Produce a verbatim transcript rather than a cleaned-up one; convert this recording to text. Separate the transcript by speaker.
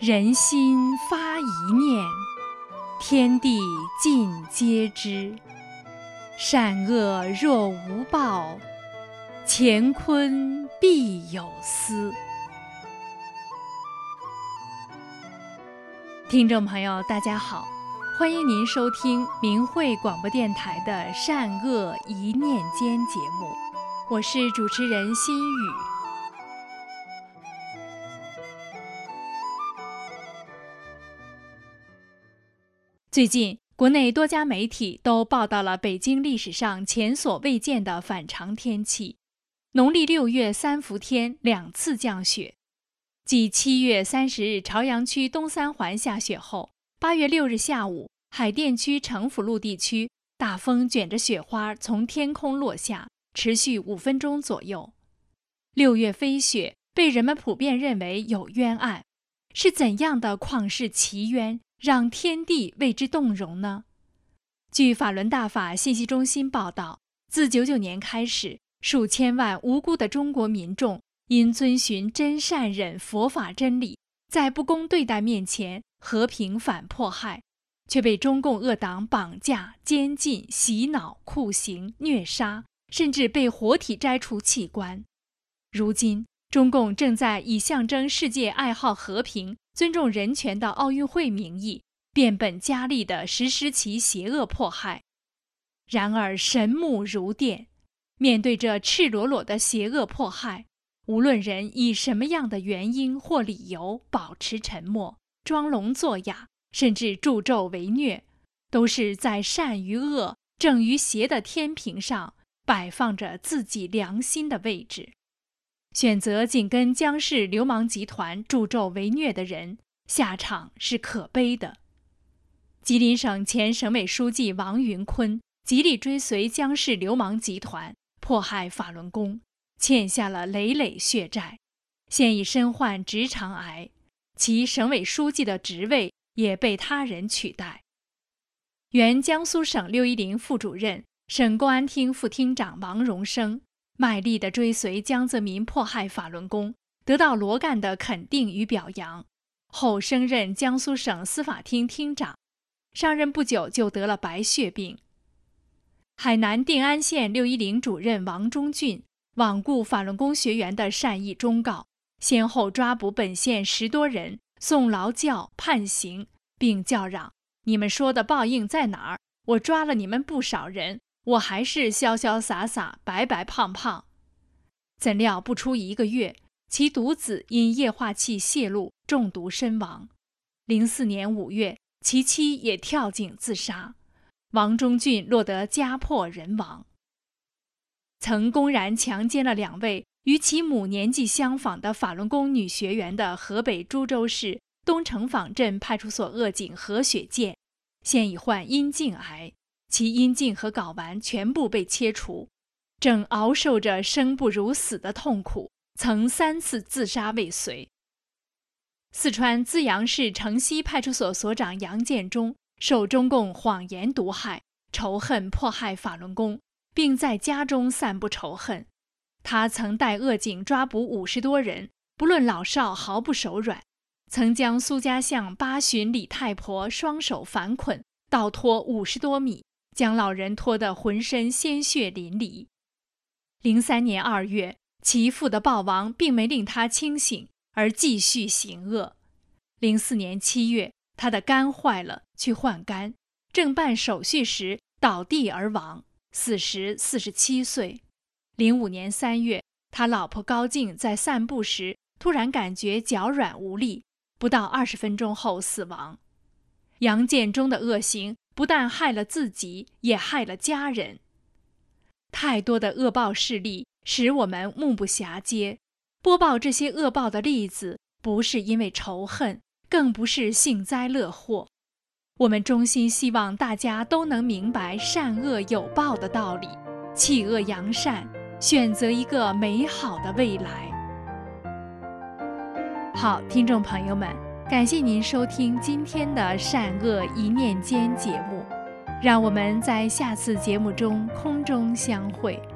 Speaker 1: 人心发一念，天地尽皆知。善恶若无报，乾坤必有私。听众朋友大家好，欢迎您收听明慧广播电台的善恶一念间节目，我是主持人心雨。最近国内多家媒体都报道了北京历史上前所未见的反常天气，农历六月三伏天两次降雪，继七月三十日朝阳区东三环下雪后，八月六日下午海淀区城府路地区大风卷着雪花从天空落下，持续五分钟左右。六月飞雪被人们普遍认为有冤案，是怎样的旷世奇冤让天地为之动容呢？据法轮大法信息中心报道，自九九年开始，数千万无辜的中国民众因遵循真善忍佛法真理，在不公对待面前和平反迫害，却被中共恶党绑架、监禁、洗脑、酷刑、虐杀，甚至被活体摘除器官。如今，中共正在以象征世界爱好和平、尊重人权的奥运会名义，变本加厉地实施其邪恶迫害。然而神目如电，面对这赤裸裸的邪恶迫害，无论人以什么样的原因或理由保持沉默、装聋作哑，甚至助纣为虐，都是在善与恶、正与邪的天平上摆放着自己良心的位置。选择紧跟江氏流氓集团助纣为虐的人，下场是可悲的。吉林省前省委书记王云坤极力追随江氏流氓集团，迫害法轮功，欠下了累累血债，现已身患直肠癌，其省委书记的职位也被他人取代。原江苏省六一零副主任、省公安厅副厅长王荣生卖力地追随江泽民迫害法轮功，得到罗干的肯定与表扬，后升任江苏省司法厅厅长，上任不久就得了白血病。海南定安县六一零主任王忠俊罔顾法轮功学员的善意忠告，先后抓捕本县十多人，送劳教判刑，并叫嚷：你们说的报应在哪儿？我抓了你们不少人，我还是潇潇洒洒、白白胖胖。怎料不出一个月，其独子因液化气泄露中毒身亡。零四年五月，其妻也跳井自杀，王忠俊落得家破人亡。曾公然强奸了两位与其母年纪相仿的法轮功女学员的河北株洲市东城坊镇派出所恶警何雪健，现已患阴茎癌，其阴茎和睾丸全部被切除，正熬受着生不如死的痛苦，曾三次自杀未遂。四川资阳市城西派出所所长杨建忠受中共谎言毒害，仇恨迫害法轮功，并在家中散布仇恨。他曾带恶警抓捕五十多人，不论老少毫不手软，曾将苏家巷八旬李太婆双手反捆，倒拖五十多米，将老人拖得浑身鲜血淋漓。零三年二月，其父的暴亡并没令他清醒，而继续行恶。零四年七月，他的肝坏了，去换肝，正办手续时倒地而亡，死时四十七岁。零五年三月，他老婆高静在散步时突然感觉脚软无力，不到二十分钟后死亡。杨建忠的恶行不但害了自己，也害了家人。太多的恶报事例使我们目不暇接，播报这些恶报的例子，不是因为仇恨，更不是幸灾乐祸。我们衷心希望大家都能明白善恶有报的道理，弃恶扬善，选择一个美好的未来。好，听众朋友们，感谢您收听今天的善恶一念间节目，让我们在下次节目中空中相会。